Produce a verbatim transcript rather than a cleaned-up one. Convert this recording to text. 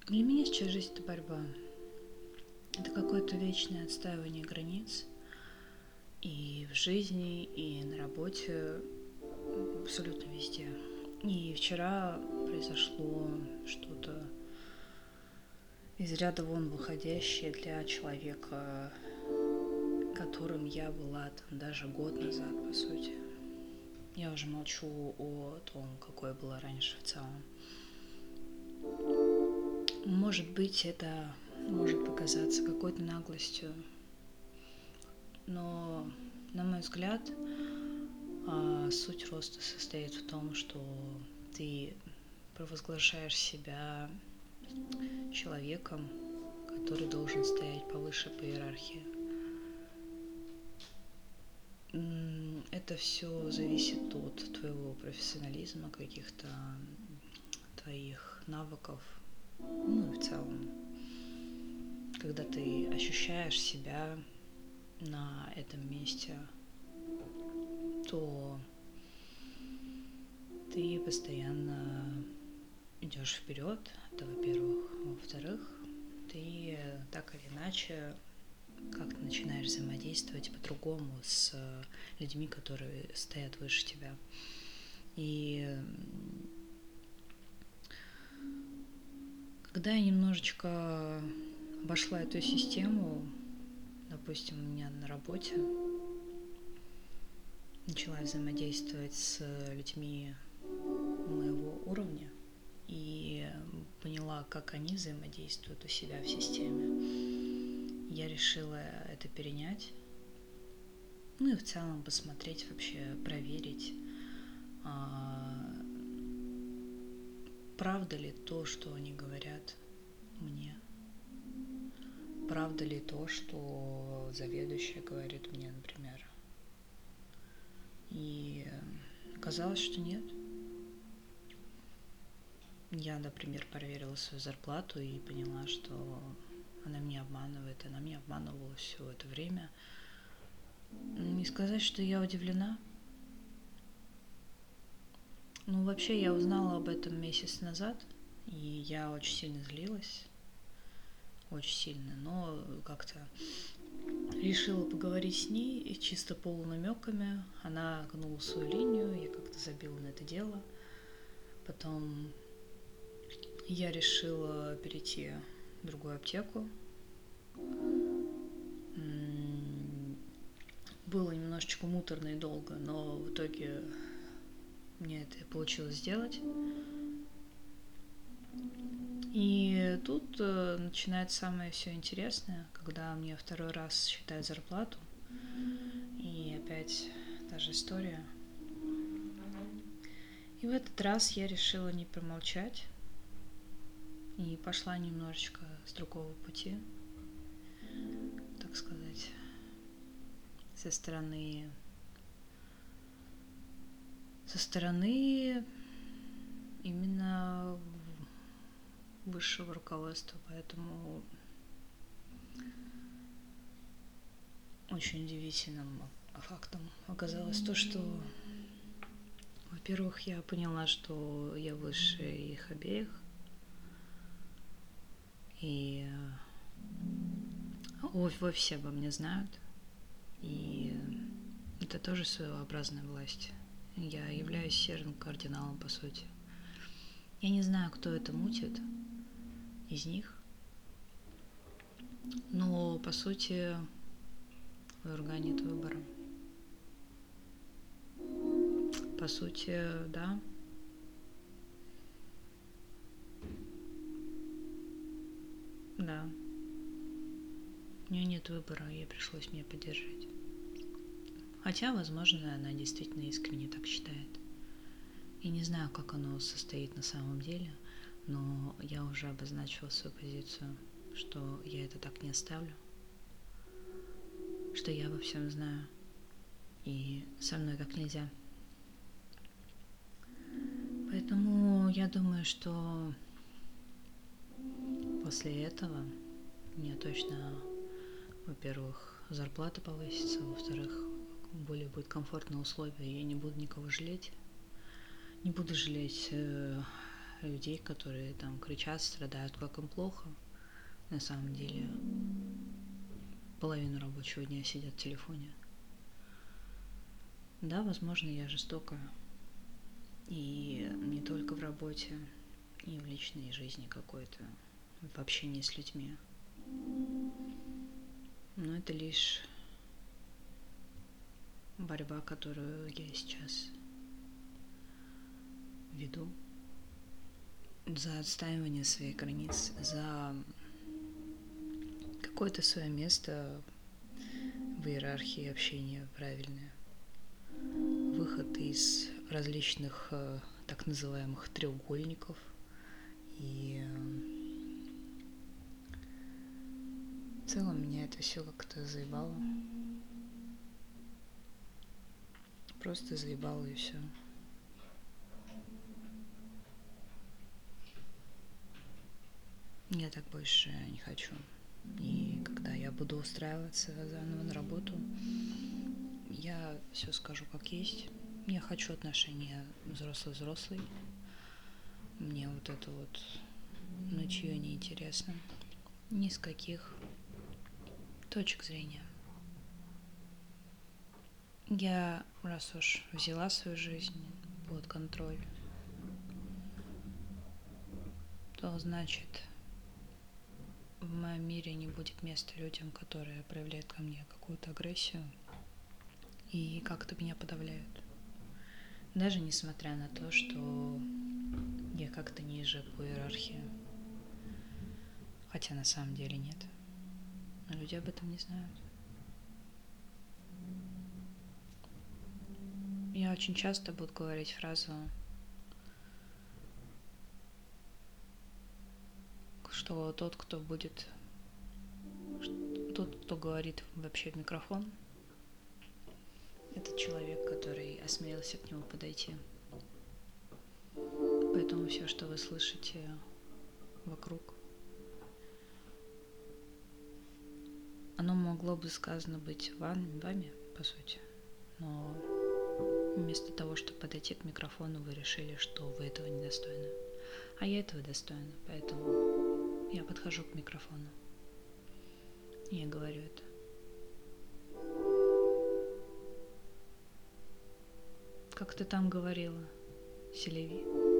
Для меня сейчас жизнь — это борьба. Это какое-то вечное отстаивание границ и в жизни, и на работе, абсолютно везде. И вчера произошло что-то из ряда вон выходящее для человека, которым я была там даже год назад, по сути. Я уже молчу о том, какой я была раньше в целом. Может быть, это может показаться какой-то наглостью, но, на мой взгляд, суть роста состоит в том, что ты провозглашаешь себя человеком, который должен стоять повыше по иерархии. Это все зависит от твоего профессионализма, каких-то твоих навыков, ну и в целом, когда ты ощущаешь себя на этом месте, то ты постоянно идешь вперед, это во-первых. Во-вторых, ты так или иначе как-то начинаешь взаимодействовать по-другому с людьми, которые стоят выше тебя. И когда я немножечко обошла эту систему, допустим, у меня на работе, начала взаимодействовать с людьми моего уровня и поняла, как они взаимодействуют у себя в системе, я решила это перенять. Ну и в целом посмотреть вообще, проверить, правда ли то, что они говорят мне. Правда ли то, что заведующая говорит мне, например. И оказалось, что нет. Я, например, проверила свою зарплату и поняла, что она меня обманывает. Она меня обманывала все это время. Не сказать, что я удивлена. Ну, вообще, я узнала об этом месяц назад, и я очень сильно злилась. Очень сильно, но как-то решила поговорить с ней, и чисто полунамеками. Она гнула свою линию, я как-то забила на это дело. Потом я решила перейти в другую аптеку. Было немножечко муторно и долго, но в итоге мне это получилось сделать. И тут начинается самое все интересное, когда мне второй раз считают зарплату. И опять та же история. И в этот раз я решила не промолчать и пошла немножечко с другого пути, так сказать, со стороны, со стороны именно высшего руководства, поэтому очень удивительным фактом оказалось то, что, во-первых, я поняла, что я выше их обеих, и во все обо мне знают, и это тоже своеобразная власть. Я являюсь серым кардиналом, по сути. Я не знаю, кто это мутит из них, но, по сути, в Урга нет выбора. По сути, да. Да. У нее нет выбора, ей пришлось меня поддержать. Хотя, возможно, она действительно искренне так считает. И не знаю, как оно состоит на самом деле, но я уже обозначила свою позицию, что я это так не оставлю, что я во всем знаю, и со мной так нельзя. Поэтому я думаю, что после этого мне точно, во-первых, зарплата повысится, во-вторых, более будет комфортные условия, я не буду никого жалеть, не буду жалеть людей, которые там кричат, страдают, как им плохо. На самом деле половину рабочего дня сидят в телефоне. Да, возможно, я жестокая. И не только в работе, и в личной жизни какой-то, в общении с людьми. Но это лишь борьба, которую я сейчас веду за отстаивание своих границ, за какое-то свое место в иерархии общения правильное. Выход из различных э, так называемых треугольников. И э, в целом меня это все как-то заебало. Просто заебало и все. Я так больше не хочу. И когда я буду устраиваться заново на работу, я все скажу как есть. Я хочу отношения взрослый-взрослый. Мне вот это вот ничего не интересно. Ни с каких точек зрения. Я, раз уж взяла свою жизнь под контроль, то значит в моем мире не будет места людям, которые проявляют ко мне какую-то агрессию и как-то меня подавляют. Даже несмотря на то, что я как-то ниже по иерархии. Хотя на самом деле нет. Но люди об этом не знают. Я очень часто буду говорить фразу, что тот, кто будет, тот, кто говорит вообще в микрофон, это человек, который осмелился к нему подойти. Поэтому все, что вы слышите вокруг, оно могло бы сказано быть вами, вами, по сути, но вместо того, чтобы подойти к микрофону, вы решили, что вы этого недостойны. А я этого достойна, поэтому я подхожу к микрофону. И я говорю это. Как ты там говорила, Селеви?